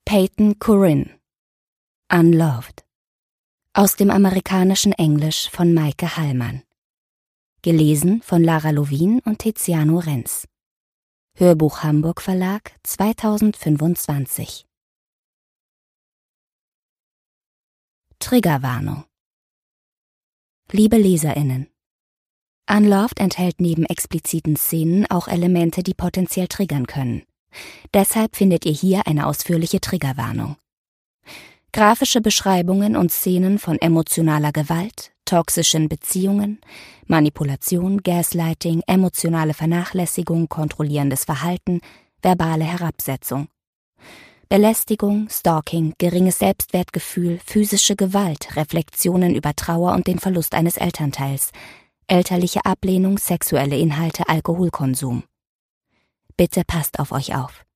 Peyton Corinne. Unloved. Aus dem amerikanischen Englisch von Maike Hallmann. Gelesen von Lara Lovin und Tiziano Renz. Hörbuch Hamburg Verlag 2025. Triggerwarnung. Liebe LeserInnen, Unloved enthält neben expliziten Szenen auch Elemente, die potenziell triggern können. Deshalb findet ihr hier eine ausführliche Triggerwarnung. Grafische Beschreibungen und Szenen von emotionaler Gewalt, toxischen Beziehungen, Manipulation, Gaslighting, emotionale Vernachlässigung, kontrollierendes Verhalten, verbale Herabsetzung. Belästigung, Stalking, geringes Selbstwertgefühl, physische Gewalt, Reflexionen über Trauer und den Verlust eines Elternteils, elterliche Ablehnung, sexuelle Inhalte, Alkoholkonsum. Bitte passt auf euch auf.